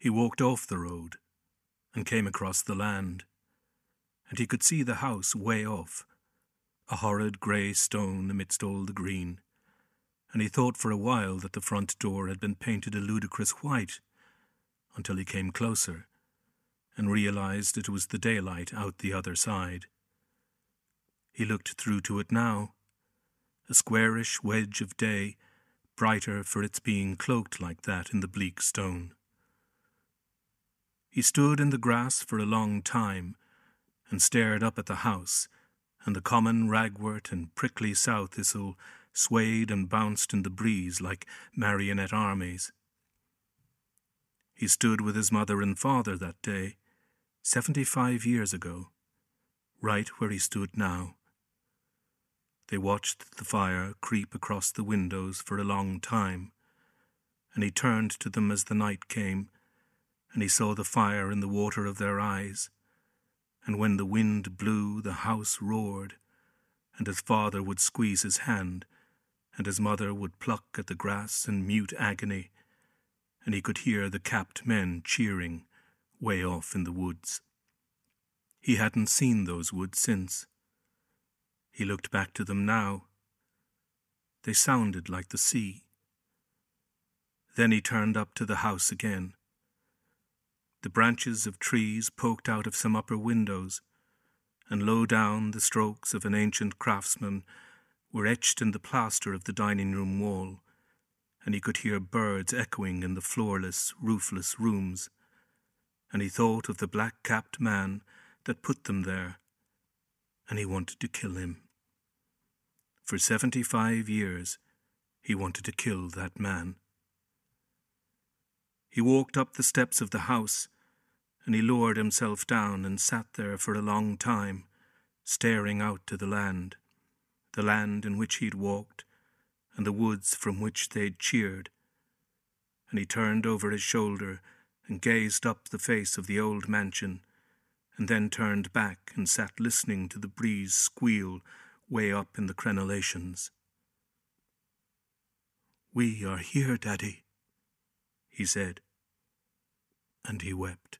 He walked off the road and came across the land, and he could see the house way off, a horrid grey stone amidst all the green, and he thought for a while that the front door had been painted a ludicrous white, until he came closer and realized it was the daylight out the other side. He looked through to it now, a squarish wedge of day, brighter for its being cloaked like that in the bleak stone. He stood in the grass for a long time and stared up at the house, and the common ragwort and prickly sow thistle swayed and bounced in the breeze like marionette armies. He stood with his mother and father that day, 75 years ago, right where he stood now. They watched the fire creep across the windows for a long time, and he turned to them as the night came, and he saw the fire in the water of their eyes, and when the wind blew the house roared, and his father would squeeze his hand, and his mother would pluck at the grass in mute agony, and he could hear the capped men cheering way off in the woods. He hadn't seen those woods since. He looked back to them now. They sounded like the sea. Then he turned up to the house again. The branches of trees poked out of some upper windows, and low down the strokes of an ancient craftsman were etched in the plaster of the dining-room wall, and he could hear birds echoing in the floorless, roofless rooms, and he thought of the black-capped man that put them there, and he wanted to kill him. For 75 years he wanted to kill that man. He walked up the steps of the house, and he lowered himself down and sat there for a long time, staring out to the land in which he'd walked, and the woods from which they'd cheered. And he turned over his shoulder and gazed up the face of the old mansion, and then turned back and sat listening to the breeze squeal way up in the crenellations. "We are here, Daddy," he said, and he wept.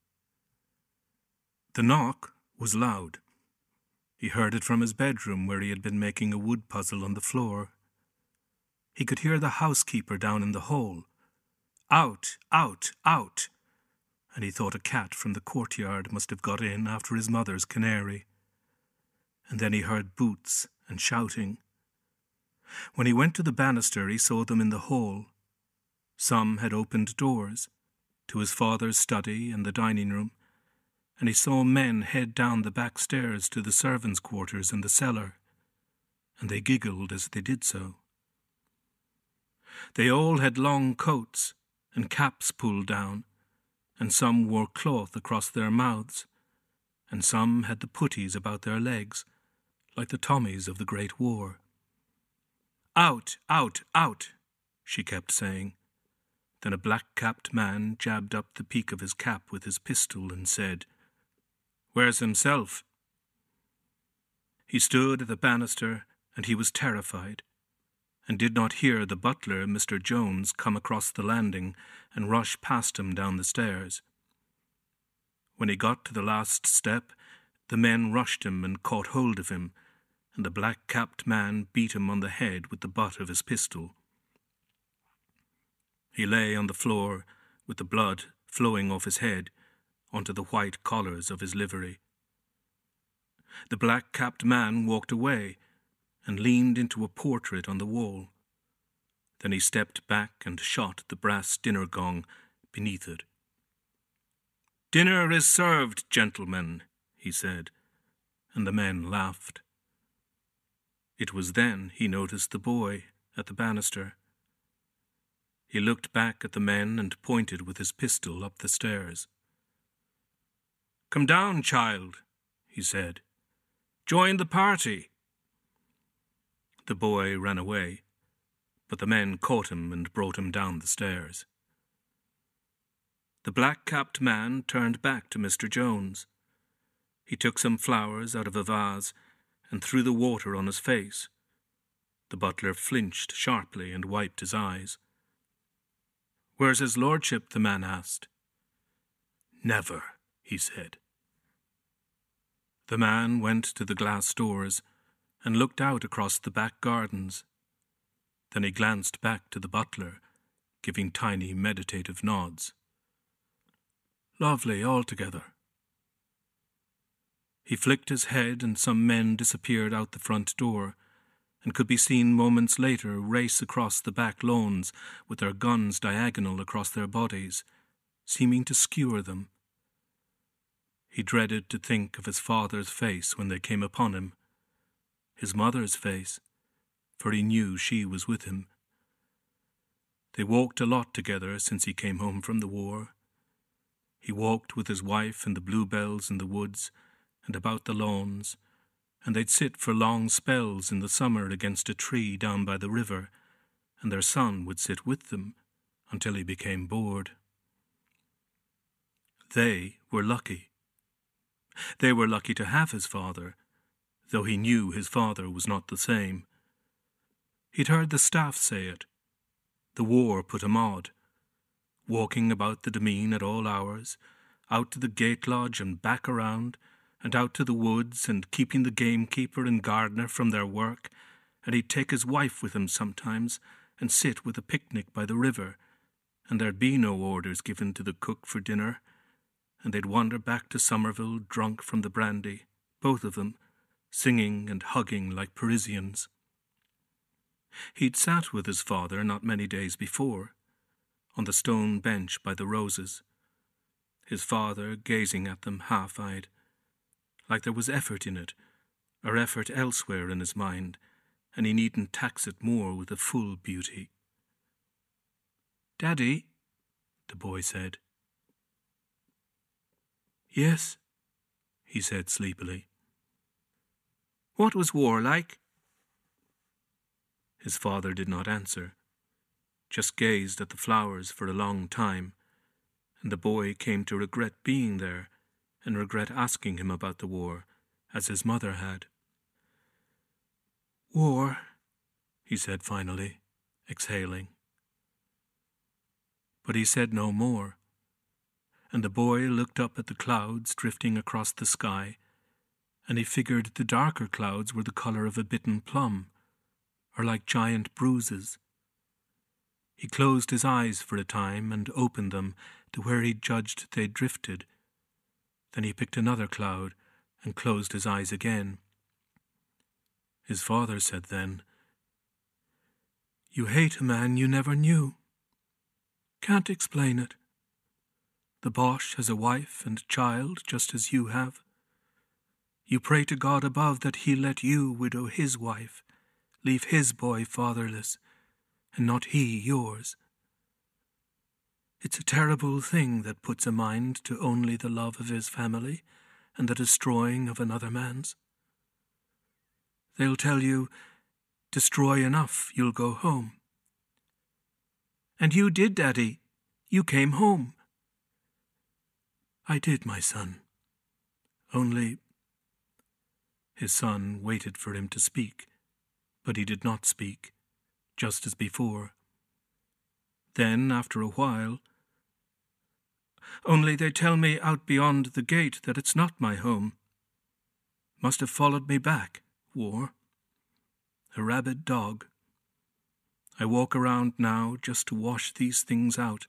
The knock was loud. He heard it from his bedroom, where he had been making a wood puzzle on the floor. He could hear the housekeeper down in the hall. "Out, out, out!" And he thought a cat from the courtyard must have got in after his mother's canary. And then he heard boots and shouting. When he went to the banister, he saw them in the hall. Some had opened doors to his father's study and the dining-room, and he saw men head down the back stairs to the servants' quarters and the cellar, and they giggled as they did so. They all had long coats and caps pulled down, and some wore cloth across their mouths, and some had the puttees about their legs, like the Tommies of the Great War. "Out, out, out," she kept saying. Then a black-capped man jabbed up the peak of his cap with his pistol and said, "Where's himself?" He stood at the banister, and he was terrified, and did not hear the butler, Mr. Jones, come across the landing and rush past him down the stairs. When he got to the last step, the men rushed him and caught hold of him, and the black-capped man beat him on the head with the butt of his pistol. He lay on the floor with the blood flowing off his head onto the white collars of his livery. The black-capped man walked away and leaned into a portrait on the wall. Then he stepped back and shot the brass dinner gong beneath it. "Dinner is served, gentlemen," he said, and the men laughed. It was then he noticed the boy at the banister. He looked back at the men and pointed with his pistol up the stairs. "Come down, child," he said. "Join the party." The boy ran away, but the men caught him and brought him down the stairs. The black-capped man turned back to Mr. Jones. He took some flowers out of a vase and threw the water on his face. The butler flinched sharply and wiped his eyes. "Where's his lordship?" the man asked. Never, he said. The man went to the glass doors and looked out across the back gardens. Then he glanced back to the butler, giving tiny meditative nods. Lovely altogether. He flicked his head and some men disappeared out the front door, and could be seen moments later race across the back lawns with their guns diagonal across their bodies, seeming to skewer them. He dreaded to think of his father's face when they came upon him, his mother's face, for he knew she was with him. They walked a lot together since he came home from the war. He walked with his wife in the bluebells in the woods and about the lawns, and they'd sit for long spells in the summer against a tree down by the river, and their son would sit with them until he became bored. They were lucky. They were lucky to have his father, though he knew his father was not the same. He'd heard the staff say it. The war put him odd, walking about the demesne at all hours, out to the gate lodge and back around, and out to the woods, and keeping the gamekeeper and gardener from their work, and he'd take his wife with him sometimes, and sit with a picnic by the river, and there'd be no orders given to the cook for dinner, and they'd wander back to Somerville drunk from the brandy, both of them, singing and hugging like Parisians. He'd sat with his father not many days before, on the stone bench by the roses, his father gazing at them half-eyed, like there was effort in it, or effort elsewhere in his mind, and he needn't tax it more with a full beauty. "Daddy," the boy said. "Yes," he said sleepily. "What was war like?" His father did not answer, just gazed at the flowers for a long time, and the boy came to regret being there and regret asking him about the war, as his mother had. "War," he said finally, exhaling. But he said no more, and the boy looked up at the clouds drifting across the sky, and he figured the darker clouds were the colour of a bitten plum, or like giant bruises. He closed his eyes for a time and opened them to where he judged they drifted. Then he picked another cloud and closed his eyes again. His father said then, "You hate a man you never knew. Can't explain it. The Boche has a wife and child just as you have. You pray to God above that he'll let you widow his wife, leave his boy fatherless, and not he yours. It's a terrible thing that puts a mind to only the love of his family and the destroying of another man's. They'll tell you, destroy enough, you'll go home. And you did, Daddy. You came home." "I did, my son. Only—" His son waited for him to speak, but he did not speak, just as before. Then, after a while, "Only they tell me out beyond the gate that it's not my home. Must have followed me back, war. A rabid dog. I walk around now just to wash these things out."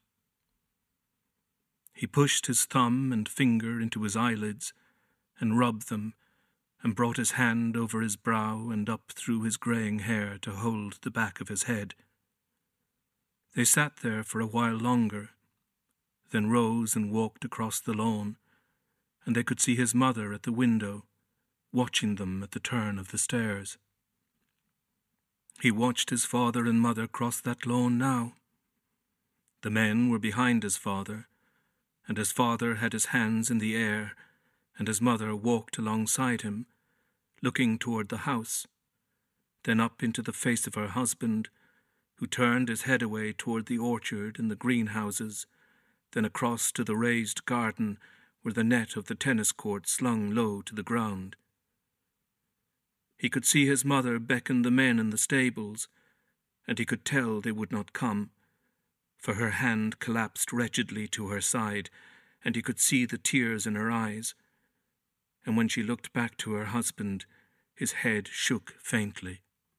He pushed his thumb and finger into his eyelids and rubbed them, and brought his hand over his brow and up through his greying hair to hold the back of his head. They sat there for a while longer, then rose and walked across the lawn, and they could see his mother at the window, watching them at the turn of the stairs. He watched his father and mother cross that lawn now. The men were behind his father, and his father had his hands in the air, and his mother walked alongside him, looking toward the house, then up into the face of her husband, who turned his head away toward the orchard and the greenhouses, then across to the raised garden where the net of the tennis court slung low to the ground. He could see his mother beckon the men in the stables, and he could tell they would not come, for her hand collapsed wretchedly to her side, and he could see the tears in her eyes. And when she looked back to her husband, his head shook faintly.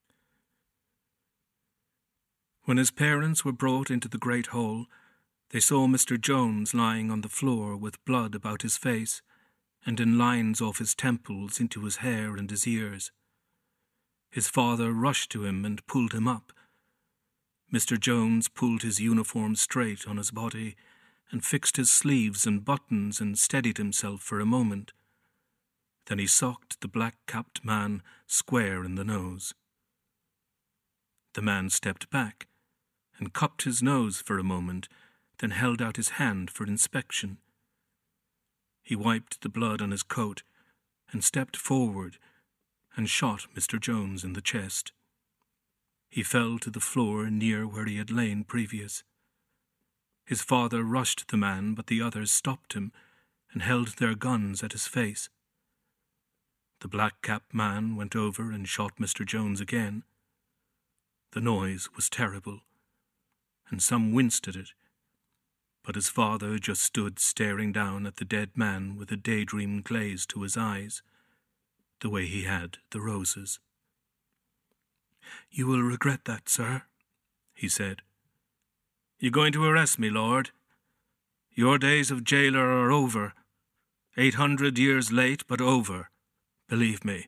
When his parents were brought into the great hall, they saw Mr. Jones lying on the floor with blood about his face and in lines off his temples into his hair and his ears. His father rushed to him and pulled him up. Mr. Jones pulled his uniform straight on his body and fixed his sleeves and buttons and steadied himself for a moment. Then he socked the black-capped man square in the nose. The man stepped back and cupped his nose for a moment, then held out his hand for inspection. He wiped the blood on his coat and stepped forward and shot Mr. Jones in the chest. He fell to the floor near where he had lain previous. His father rushed the man, but the others stopped him and held their guns at his face. The black-capped man went over and shot Mr. Jones again. The noise was terrible, and some winced at it, but his father just stood staring down at the dead man with a daydream glaze to his eyes, the way he had the roses. "You will regret that, sir," he said. "You going to arrest me, Lord? Your days of jailer are over. 800 years late, but over. Believe me."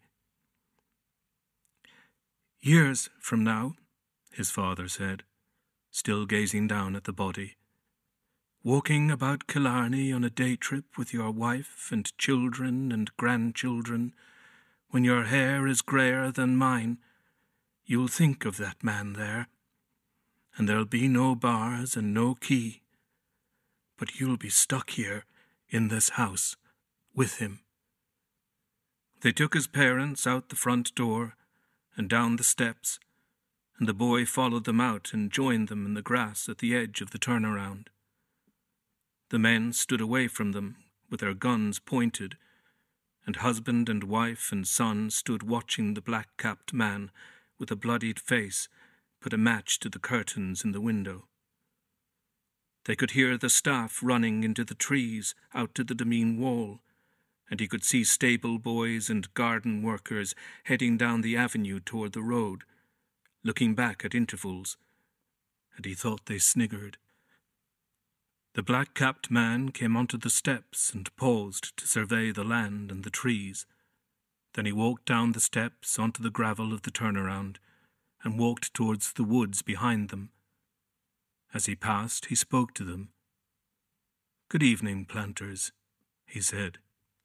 "Years from now," his father said, still gazing down at the body, "walking about Killarney on a day trip with your wife and children and grandchildren, when your hair is greyer than mine, you'll think of that man there, and there'll be no bars and no key, but you'll be stuck here in this house with him." They took his parents out the front door and down the steps, and the boy followed them out and joined them in the grass at the edge of the turnaround. The men stood away from them with their guns pointed, and husband and wife and son stood watching the black-capped man with a bloodied face put a match to the curtains in the window. They could hear the staff running into the trees out to the demesne wall, and he could see stable boys and garden workers heading down the avenue toward the road, looking back at intervals, and he thought they sniggered. The black-capped man came onto the steps and paused to survey the land and the trees. Then he walked down the steps onto the gravel of the turnaround and walked towards the woods behind them. As he passed, he spoke to them. "Good evening, planters," he said.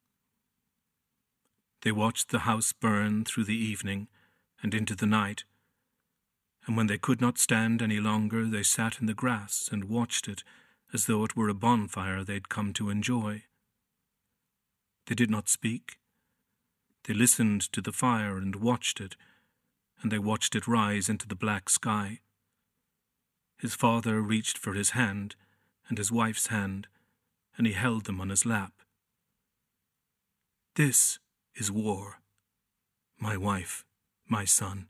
They watched the house burn through the evening and into the night, and when they could not stand any longer, they sat in the grass and watched it as though it were a bonfire they'd come to enjoy. They did not speak. They listened to the fire and watched it, and they watched it rise into the black sky. His father reached for his hand and his wife's hand, and he held them on his lap. "This is war, my wife, my son."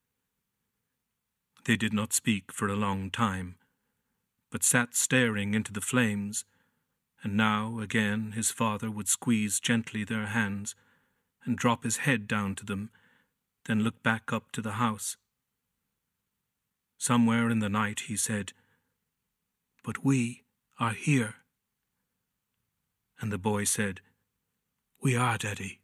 They did not speak for a long time, but sat staring into the flames, and now again his father would squeeze gently their hands and drop his head down to them, then look back up to the house. Somewhere in the night he said, "But we are here." And the boy said, "We are, Daddy."